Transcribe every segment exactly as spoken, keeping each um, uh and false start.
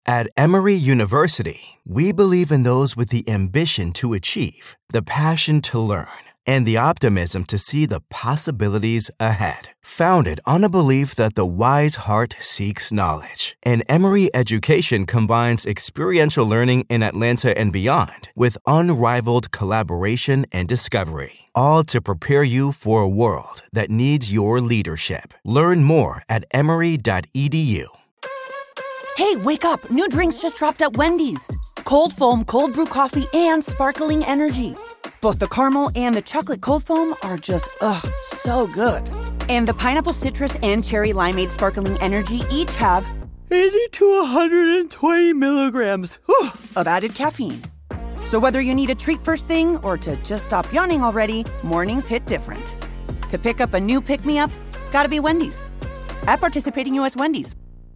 At Emory University, we believe in those with the ambition to achieve, the passion to learn, and the optimism to see the possibilities ahead. Founded on a belief that the wise heart seeks knowledge, and Emory education combines experiential learning in Atlanta and beyond with unrivaled collaboration and discovery, all to prepare you for a world that needs your leadership. Learn more at emory dot e d u. Hey, wake up! New drinks just dropped at Wendy's. Cold foam, cold brew coffee, and sparkling energy. Both the caramel and the chocolate cold foam are just, ugh, so good. And the pineapple citrus and cherry limeade sparkling energy each have eighty to one hundred twenty milligrams whew, of added caffeine. So whether you need a treat first thing or to just stop yawning already, mornings hit different. To pick up a new pick-me-up, gotta be Wendy's. At participating U S Wendy's.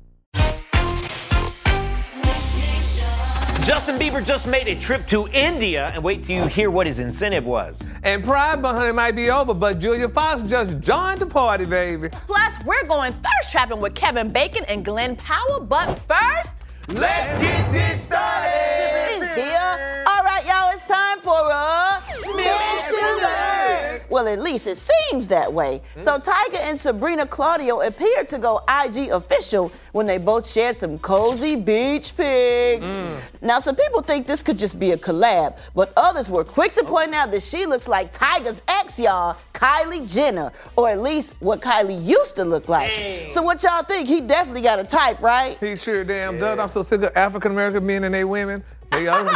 Justin Bieber just made a trip to India, and wait till you hear what his incentive was. And Pride Month, honey, might be over, but Julia Fox just joined the party, baby. Plus, we're going thirst trapping with Kevin Bacon and Glenn Powell, but first... Let's get this started! Here. All right, y'all, it's time for a Smash Alert! Well, at least it seems that way. Mm. So Tyga and Sabrina Claudio appeared to go I G official when they both shared some cozy beach pics. Mm. Now, some people think this could just be a collab, but others were quick to point out that she looks like Tyga's ex, y'all, Kylie Jenner, or at least what Kylie used to look like. Hey. So what y'all think? He definitely got a type, right? He sure damn yeah. does. I'm so sick of African-American men and they women. They all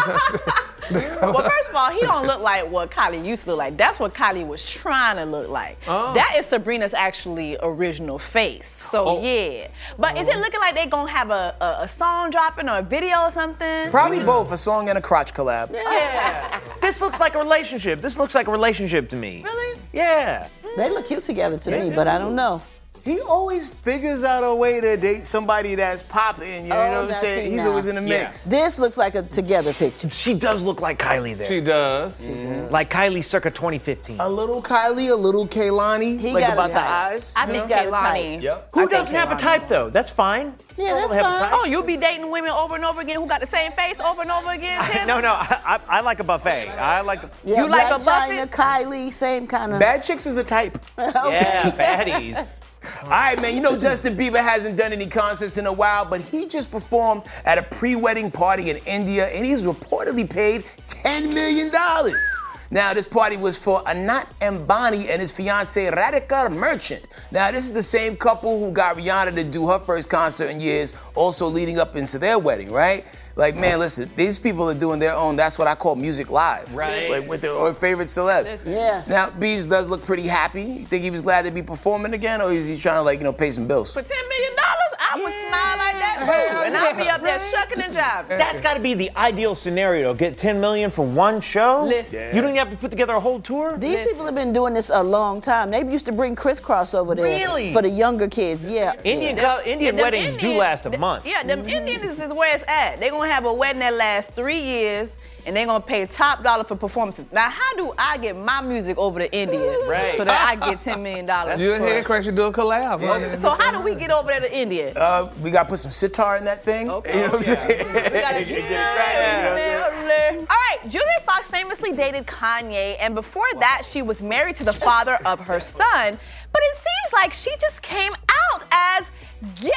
Well, first of all, he don't look like what Kylie used to look like. That's what Kylie was trying to look like. Oh. That is Sabrina's actually original face. So, oh. yeah. But oh. is it looking like they gonna have a, a, a song dropping or a video or something? Probably mm. both, a song and a crotch collab. Yeah. This looks like a relationship. This looks like a relationship to me. Really? Yeah. They look cute together to yeah. me, but I don't know. He always figures out a way to date somebody that's popping, you know oh, what I'm saying? He's now. always in the mix. Yeah. This looks like a together picture. She does look like Kylie there. She does. She mm. does. Like Kylie circa twenty fifteen. A little Kylie, a little Kaylani. He like got about a the type. eyes. I think Kaylani. Yep. Who I doesn't have a type though? That's fine. Yeah, that's fine. Oh, you'll be dating women over and over again who got the same face over and over again, Tim? No, no, I, I, I like a buffet. I like a... Yeah, you like a China, buffet? Kylie, same kind of... Bad chicks is a type. Okay. Yeah, baddies. All right, man, you know Justin Bieber hasn't done any concerts in a while, but he just performed at a pre-wedding party in India, and he's reportedly paid ten million dollars. Now, this party was for Anant Ambani and his fiancée Radhika Merchant. Now, this is the same couple who got Rihanna to do her first concert in years, also leading up into their wedding, right? Like, man, listen, these people are doing their own, that's what I call music live. Right. Like, with their favorite celebs. Yeah. Now, Biebs does look pretty happy. You think he was glad to be performing again, or is he trying to, like, you know, pay some bills? For ten million dollars, I yeah. would smile like that, too. And I'd be up there shucking and jiving. That's got to be the ideal scenario, get ten million for one show. Listen. Yeah. You don't even have to put together a whole tour? These Listen. people have been doing this a long time. They used to bring crisscross over there. Really? For the younger kids, yeah. Indian, yeah. co- Indian Yeah, weddings Indian, do last a them, month. Yeah, them mm-hmm. Indians is where it's at. They're going to have a wedding that lasts three years, and they're going to pay top dollar for performances. Now, how do I get my music over to India right. so that I get ten million dollars? You and Henry Crash should do a collab. Yeah. Huh? So how do we get over there to India? Uh, we got to put some sitar in that thing. Okay. You know what I'm yeah. saying? We gotta get it right. All right, Julia Fox famously dated Kanye, and before that, she was married to the father of her son. But it seems like she just came out as gay.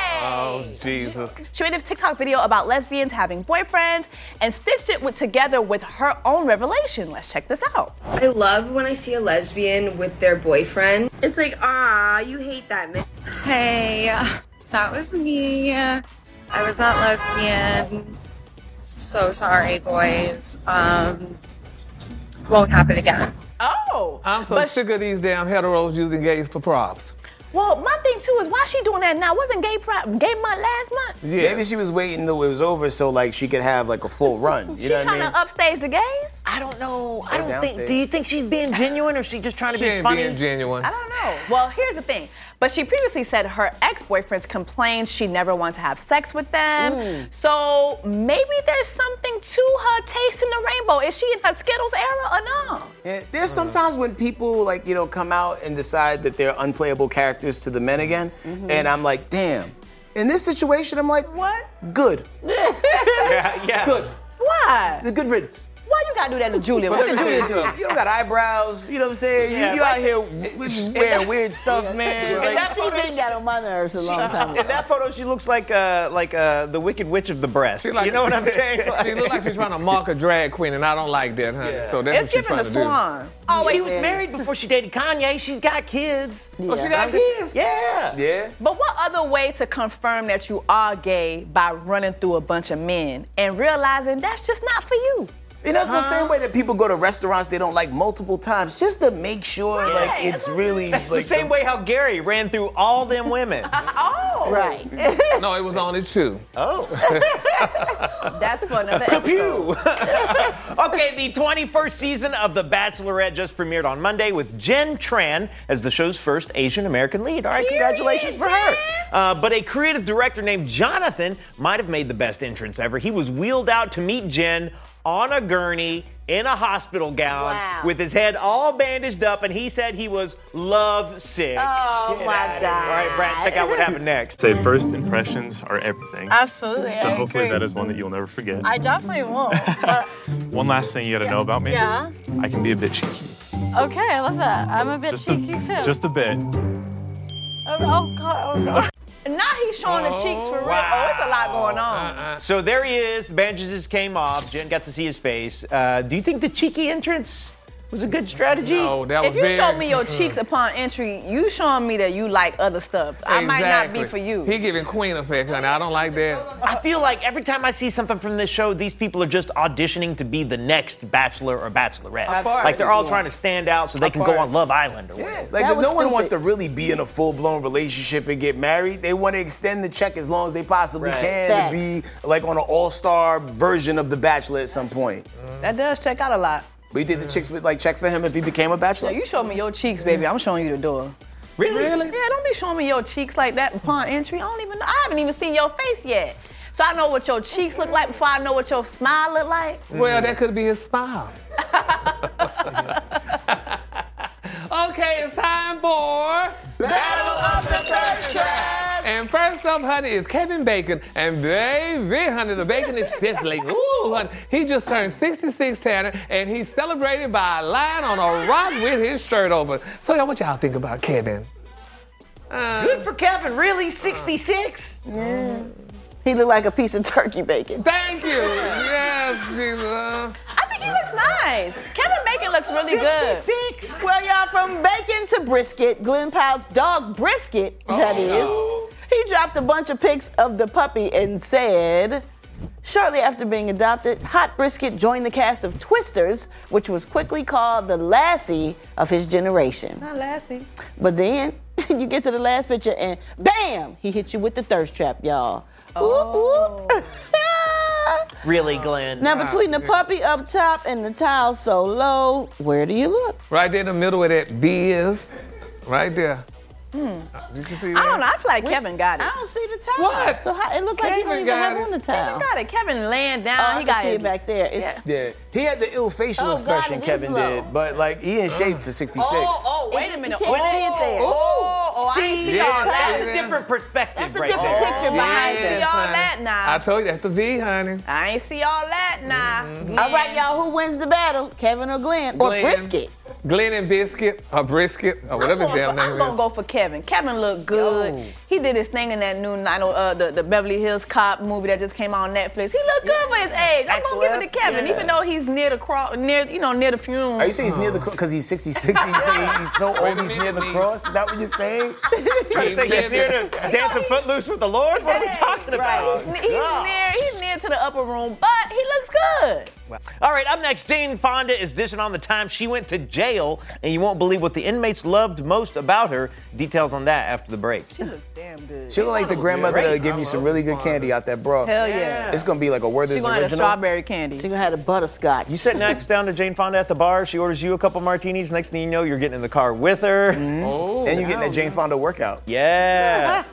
Oh, Jesus. She made a TikTok video about lesbians having boyfriends and stitched it with, together with her own revelation. Let's check this out. I love when I see a lesbian with their boyfriend. It's like, ah, you hate that man. Hey, that was me. I was not lesbian. So sorry, boys. Um, won't happen again. Oh. I'm so sick of these damn heteros using gays for props. Well, my thing too is why she doing that now? Wasn't gay pride, gay month last month? Yeah. Maybe she was waiting until it was over so like she could have like a full run. You She's know what trying I mean? to upstage the gays? I don't know. I Go don't downstage. think. Do you think she's being genuine or is she just trying to She be ain't funny? being genuine. I don't know. Well, here's the thing. But she previously said her ex-boyfriends complained she never wanted to have sex with them. Mm. So maybe there's something to her tasting the rainbow. Is she in her Skittles era or no? Yeah, there's sometimes when people like, you know, come out and decide that they're unplayable characters to the men again. Mm-hmm. And I'm like, damn, in this situation, I'm like, what? Good. yeah, yeah. Good. Why? The good riddance. Why you gotta do that to Julia? What did Julia do? You don't got eyebrows. You know what I'm saying? Yeah, you you like- out here w- wearing weird stuff, Yeah, man. She, Like, that she photo- been got on my nerves a long time ago. In that photo, she looks like uh, like uh, the Wicked Witch of the breast. She like- you know what I'm saying? She look like she's trying to mark a drag queen, and I don't like that, honey. Yeah. So that's It's what she's giving trying the to do. swan. Oh, she Yeah. was married before she dated Kanye. She's got kids. Oh, she Yeah. got kids? Yeah. yeah. But what other way to confirm that you are gay by running through a bunch of men and realizing that's just not for you? You know, it's the same way that people go to restaurants they don't like multiple times just to make sure Right. like it's really That's like the same way how Gary ran through all them women. Oh, Right. No, it was only two. Oh. that's for another episode. Okay, the twenty-first season of The Bachelorette just premiered on Monday with Jen Tran as the show's first Asian American lead. All right, congratulations for her. Uh, but a creative director named Jonathan might have made the best entrance ever. He was wheeled out to meet Jen on a gurney in a hospital gown Wow. with his head all bandaged up, and he said he was love sick. Oh, Get my outta here. God. All right, Brad, check out what happened next. Say first impressions are everything. Absolutely. So I hopefully agree. that is one that you'll never forget. I definitely won't. But, One last thing you gotta know about me. yeah. I can be a bit cheeky. Okay, I love that. I'm a bit Just cheeky a, too. just a bit. Oh, oh God. Oh God. Now he's showing the cheeks for real. wow. Oh, it's a lot going on. So there he is. The bandages came off. Jen got to see his face. Uh, do you think the cheeky entrance was a good strategy? No, that was If you very... show me your cheeks upon entry, you showing me that you like other stuff. I might not be Exactly. for you. He giving Queen effect, honey. I don't like that. I feel like every time I see something from this show, these people are just auditioning to be the next Bachelor or Bachelorette. Of course. Like they're all Yeah. trying to stand out so they can go on Love Island or whatever. Yeah, like That no was one wants to stupid. really be in a full-blown relationship and get married. They want to extend the check as long as they possibly Right. can Facts. to be like on an all-star version of The Bachelor at some point. That does check out a lot. But you think the chicks would like check for him if he became a bachelor? Yeah, you show me your cheeks, baby. I'm showing you the door. Really? Yeah, don't be showing me your cheeks like that upon entry. I don't even know. I haven't even seen your face yet. So I know what your cheeks look like before I know what your smile look like. Well, that could be his smile. Okay, it's time for Battle of the Thirst Trap. And first up, honey, is Kevin Bacon. And baby, honey, the bacon is sizzling. Ooh, honey. He just turned sixty-six, Tanner, and he's celebrated by lying on a rock with his shirt open. So, y'all, what y'all think about Kevin? Uh, Good for Kevin, really? sixty-six? Yeah. He looked like a piece of turkey bacon. Thank you. Yes, Jesus. Uh, I think he looks nice. Kevin Bacon looks really good. sixty-six? Well, y'all, from bacon to brisket, Glenn Powell's dog Brisket, that is, he dropped a bunch of pics of the puppy and said, shortly after being adopted, Hot Brisket joined the cast of Twisters, which was quickly called the Lassie of his generation. Not Lassie. But then you get to the last picture and bam, he hit you with the thirst trap, y'all. Oh. Ooh, ooh. Really, Glenn? Now, between the puppy up top and the towel so low, where do you look? right there in the middle where that V is. Right there. Hmm. You can see I that? don't know. I feel like Kevin got it. I don't see the towel. What? So how, it looked like he don't Kevin even got have it. on the Kevin towel. got it. Kevin laying down. Oh, I he can got see his- it back there. It's, Yeah. Yeah, he had the ill facial Oh, God, expression it is Kevin low. did, but like he in shape for sixty-six. Oh, oh, wait a You minute. can't oh, see it there. Oh, oh, I ain't See, see Yeah, all that's that. a different perspective That's a right different there. picture behind see it. all honey. that now. I told you, that's the V, honey. I ain't see all that now. Mm-hmm. All right, y'all, who wins the battle? Kevin or Glenn? Or Glenn. Brisket? Glenn and Biscuit, or Brisket, or whatever his I'm damn gonna, I'm name gonna is. go for Kevin. Kevin looked good. Yo. He did his thing in that new nine oh, uh, the, the Beverly Hills Cop movie that just came out on Netflix. He looked good for his age. I'm gonna give it to Kevin, Yeah. even though he's near the cross, near you know near the funeral. Are you saying he's near the cross because he's sixty-six? And you saying he's so old he's near the cross? Is that what you're saying? Trying to say he's near to dancing footloose with the Lord? What are we Hey, talking about? Right. He's Yeah. near. He's near to the upper room, but he looks good. All right, up next, Jane Fonda is dishing on the time she went to jail, and you won't believe what the inmates loved most about her. Details on that after the break. She looks damn good. She look like the grandmother great. that'll give you some really good candy out that bra. Hell yeah. It's gonna be like a She Werther's gonna have the original. strawberry candy. She gonna have the butterscotch. You sit next down to Jane Fonda at the bar. She orders you a couple martinis. Next thing you know, you're getting in the car with her. Oh, And you're getting that Jane Fonda workout. Yeah.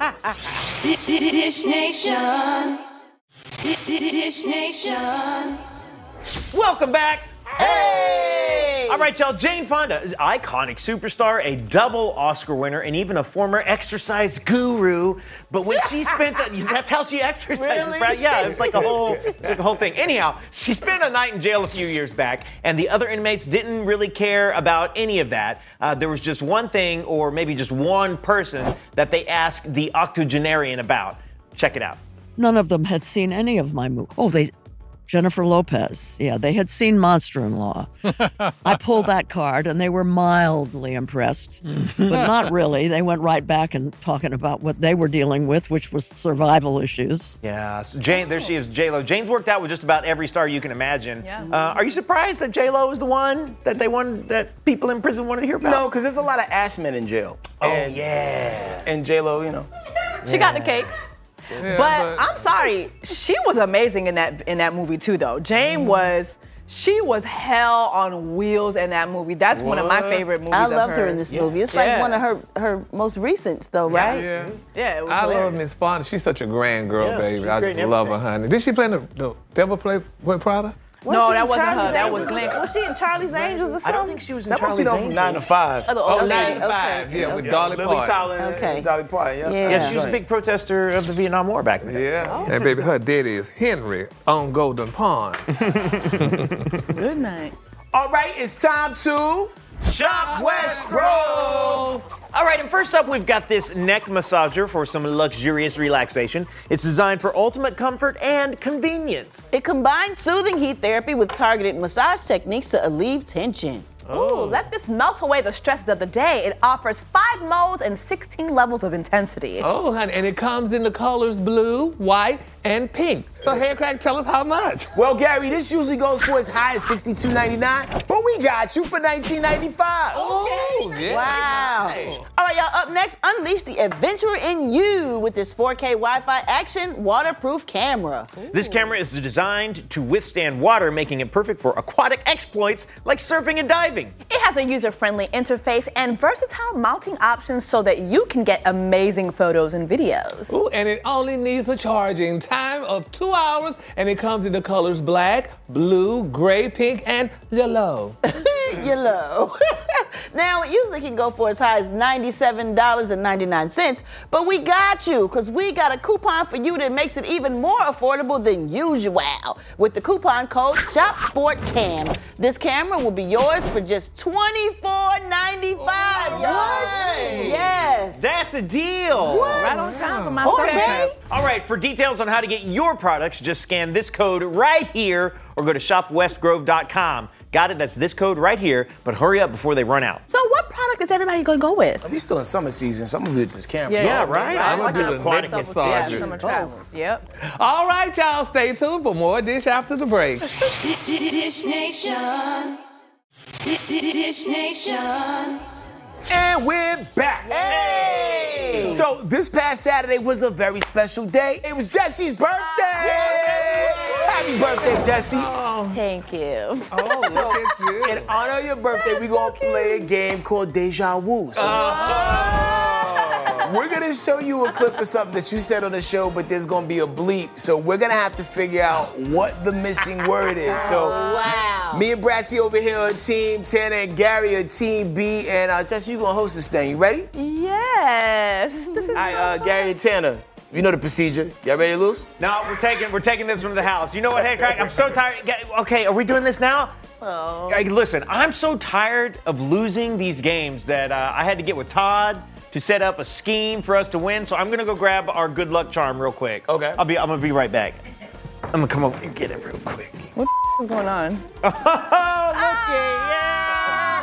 Dish Nation. Dish Nation. Welcome back. Hey! All right, y'all. Jane Fonda is an iconic superstar, a double Oscar winner, and even a former exercise guru. But when she spent, a, that's how she exercises. Really? Right? Yeah, it's like a whole, it's like a whole thing. Anyhow, she spent a night in jail a few years back, and the other inmates didn't really care about any of that. Uh, there was just one thing, or maybe just one person, that they asked the octogenarian about. Check it out. None of them had seen any of my movies. Oh, they, Jennifer Lopez. Yeah, they had seen Monster-in-Law. I pulled that card, and they were mildly impressed, but not really. They went right back and talking about what they were dealing with, which was survival issues. Yeah, so Jane, there she is, J-Lo. Jane's worked out with just about every star you can imagine. Yeah. Uh, are you surprised that J-Lo is the one that they wanted, that people in prison wanted to hear about? No, because there's a lot of ass men in jail. Oh, and, yeah. And J-Lo, you know. She got the cakes. Yeah, but, but- I'm sorry, she was amazing in that in that movie too, though. Jane was, she was hell on wheels in that movie. That's one of my What? favorite movies. I of loved her hers. in this Yeah. movie. It's Yeah. like one of her her most recents, though, right? Yeah. Yeah, it was I hilarious. love Miss Fonda. She's such a grand girl, Yeah, baby. she's I great just in love her, everything. honey. Did she play in the, the Devil Play with Prada? Wasn't No, she that in wasn't her. Charlie's That was Angels? Glenn. Was she in Charlie's Angels or something? I don't think she was in That must be Charlie's known from Angels. nine to five. Oh, the Oh, old nine lady. to five. okay, Yeah, with okay. Dolly Lily Parton. Tyler and, Okay. and Dolly Parton. Yeah. Yeah. Yeah, she was a big protester of the Vietnam War back then. Yeah. And baby, her daddy is Henry on Golden Pond. Good night. All right, it's time to Shop West Grove. All right, and first up, we've got this neck massager for some luxurious relaxation. It's designed for ultimate comfort and convenience. It combines soothing heat therapy with targeted massage techniques to alleviate tension. Ooh, let this melt away the stresses of the day. It offers five modes and sixteen levels of intensity. Oh, honey, and it comes in the colors blue, white, and pink. So, Haircrack, tell us how much. Well, Gary, this usually goes for as high as sixty-two ninety-nine, but we got you for nineteen ninety-five. Oh, yeah. Wow. All right, y'all, up next, unleash the adventurer in you with this four K Wi-Fi action waterproof camera. This camera is designed to withstand water, making it perfect for aquatic exploits like surfing and diving. It has a user-friendly interface and versatile mounting options so that you can get amazing photos and videos. Ooh, and it only needs a charging time of two hours, and it comes in the colors black, blue, gray, pink, and yellow. Yellow. Now, it usually can go for as high as ninety-seven ninety-nine, but we got you, because we got a coupon for you that makes it even more affordable than usual. With the coupon code ShopSportCam, this camera will be yours for just twenty-four ninety-five, y'all. What? Yes. That's a deal. What? Right on time for my four surf K? trip. All right, for details on how to get your products, just scan this code right here or go to shop west grove dot com. Got it? That's this code right here, but hurry up before they run out. So what product is everybody going to go with? We still in summer season, so I'm gonna be with this camera. Yeah, right? I'm Like gonna an do the aquatic neck Yeah, massager. summer travels. Yep. All right, y'all, stay tuned for more Dish after the break. Dish Nation. Dish Nation. And we're back. Hey! So this past Saturday was a very special day. It was Jesse's birthday. Happy birthday, Jesse. Thank you. Oh, So, look at you. in honor of your birthday, we're gonna play a game called Deja Vu. So, we're gonna show you a clip of something that you said on the show, but there's gonna be a bleep. So we're gonna have to figure out what the missing word is. So Wow. me and Bratsy over here are team Tanner and Gary are team B, and uh, Jesse, you gonna host this thing. You ready? Yes. This is All right, uh, Gary and Tanner, you know the procedure. Y'all ready to lose? No, we're taking we're taking this from the house. You know what, Haircrack? I'm so tired. Ga- Okay, are we doing this now? Oh. Hey, listen, I'm so tired of losing these games that uh, I had to get with Todd to set up a scheme for us to win. So I'm gonna go grab our good luck charm real quick. Okay. I'll be I'm gonna be right back. I'm gonna come over and get it real quick. What is going on? Oh, looky, yeah!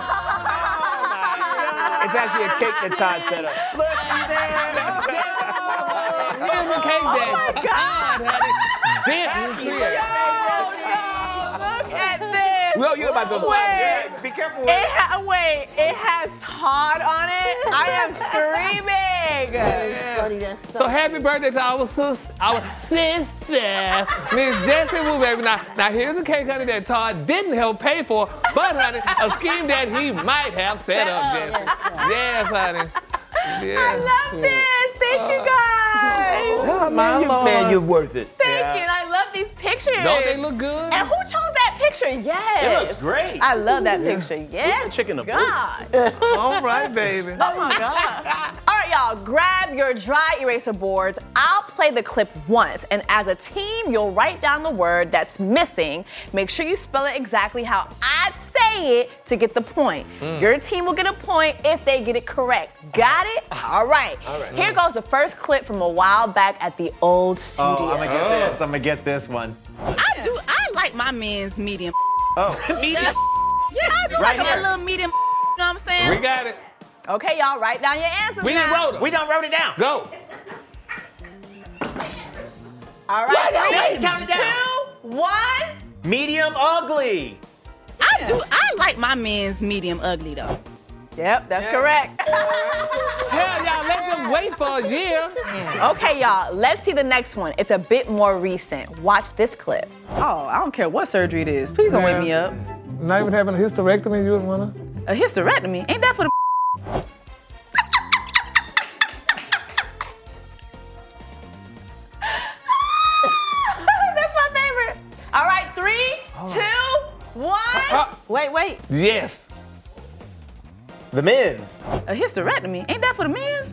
It's actually a cake that Todd set up. Looky there! Here's the cake that Oh, God. Todd had didn't create. Oh, no, look at this. Well, you're about to. Wait. Be careful with It it. ha- wait, it has Todd on it. I am screaming. Funny, that's so So happy birthday to our sister, our sister, Miss Jessie Wu, baby. Now, now here's a cake, honey, that Todd didn't help pay for, but honey, a scheme that he might have set up, Jessie. Yes, honey. I Yes. love this. Thank you guys. Oh, man, you, man, you're worth it. Thank you. And I love these pictures. Don't they look good? And who chose that picture, yes. It looks great. I love that picture, yes. Who's the chick in the booth? God. All right, baby. Oh my God. All right, y'all, grab your dry eraser boards. I'll play the clip once, and as a team, you'll write down the word that's missing. Make sure you spell it exactly how I'd say it to get the point. Mm. Your team will get a point if they get it correct. Got it? All right. All right. Here goes the first clip from a while back at the old studio. Oh, I'm gonna get Oh. this. I'm gonna get this one. I do. I like my men's medium. Oh, Medium. Yeah, I do Right like here. my little medium. You know what I'm saying? We got it. Okay, y'all, write down your answers We now. didn't wrote them. we done wrote it down. Go. All right, Wait, three, count it down. two, one. Medium ugly. I do. I like my men's medium ugly though. Yep, that's correct. Hell, y'all let them wait for a year. Okay, y'all, let's see the next one. It's a bit more recent. Watch this clip. Oh, I don't care what surgery it is. Please don't wake me up. Not even having a hysterectomy, you wouldn't wanna? A hysterectomy? Ain't that for the? That's my favorite. All right, three, two, one. Uh, Wait, wait. yes. The men's. A hysterectomy? Ain't that for the men's?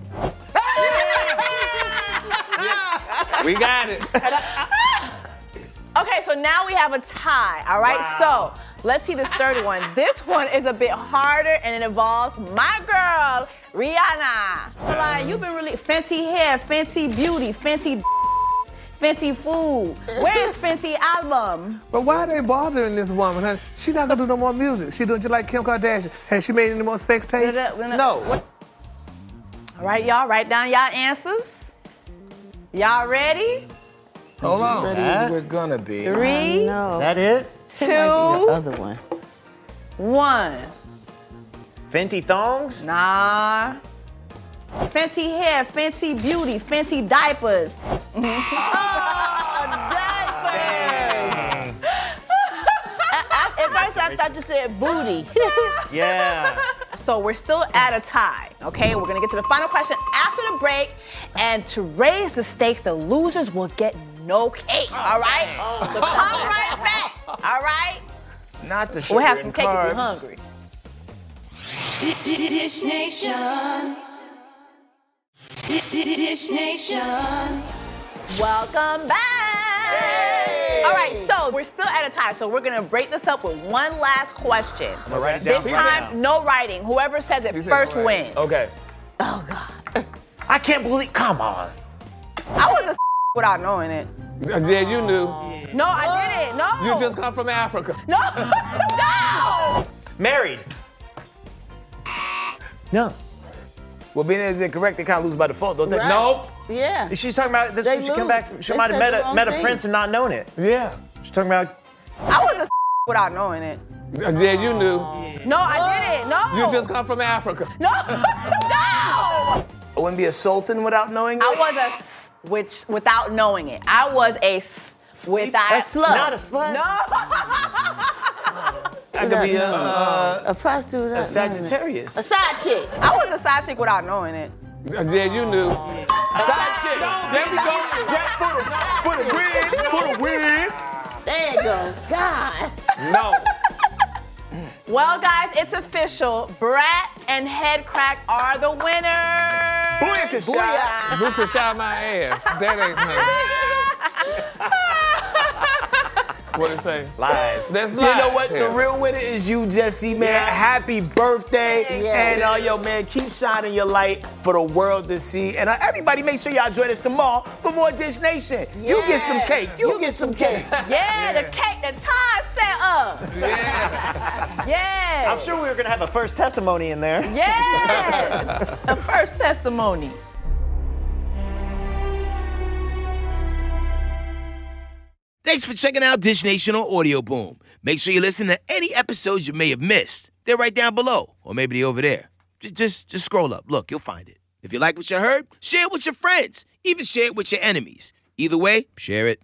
We got it. Okay, so now we have a tie, all right? Wow. So let's see this third one. This one is a bit harder and it involves my girl, Rihanna. Like, you've been really fancy hair, fancy beauty, fancy fancy food. Where's Fenty album? But why are they bothering this woman? Huh? She not gonna do no more music. She doing just like Kim Kardashian. Has she made any more sex tapes? No. All right, y'all, write down y'all answers. Y'all ready? Hold on. As ready as we're gonna be. Three, No. Is that it? two, The other one. one. Fenty thongs? Nah. Fancy hair, fancy beauty, fancy diapers. Oh, diapers! At first, I thought you said booty. Yeah. So we're still at a tie, okay? We're gonna get to the final question after the break. And to raise the stakes, the losers will get no cake, all right? So come right back, all right? Not the sugar We'll have some and cake if carbs. you're hungry. Dish Nation. Dish Nation. Welcome back. All right, so we're still at a tie, so we're gonna break this up with one last question. I'm gonna write it down. This Write it time, down. no writing. Whoever says it said first no writing. wins. Okay. Oh, God. I can't believe. Come on. I was a without knowing it. Yeah, you knew. No, I didn't. No. You just come from Africa. No. No. Married. No. Well, being as incorrect, they kind of lose by default, don't they? Right. Nope. Yeah. She's talking about this. They She come lose. back. She They might have said met the a wrong met a thing. prince and not known it. Yeah. She's talking about. I was a without knowing it. Yeah, you knew. No, I didn't. No. You just come from Africa. No. No. I wouldn't be a sultan without knowing it. I was a s- which without knowing it. I was a s- without A slut. Not a slut. No. I could be a, uh, A prostitute. a Sagittarius. A side chick. I was a side chick without knowing it. Yeah, you knew. Side chick. There we go. Grab for the, for the win. For the win. There you go. God. No. Well, guys, it's official. Brat and Head Crack are the winners. Booyakasha. Who could shot my ass? That ain't nothing. What it say? Lies. That's You lies. know what? The Yeah. real winner is you, Jesse, man. Happy birthday. Yeah. And, uh, yo, man, keep shining your light for the world to see. And uh, everybody, make sure y'all join us tomorrow for more Dish Nation. You get some cake. You, get some cake. Yeah, the cake that Todd set up. Yeah. Yes. I'm sure we were gonna have a first testimony in there. Yes. The first testimony. Thanks for checking out Dish Nation on Audio Boom. Make sure you listen to any episodes you may have missed. They're right down below, or maybe they're over there. Just, just, just scroll up. Look, you'll find it. If you like what you heard, share it with your friends. Even share it with your enemies. Either way, share it.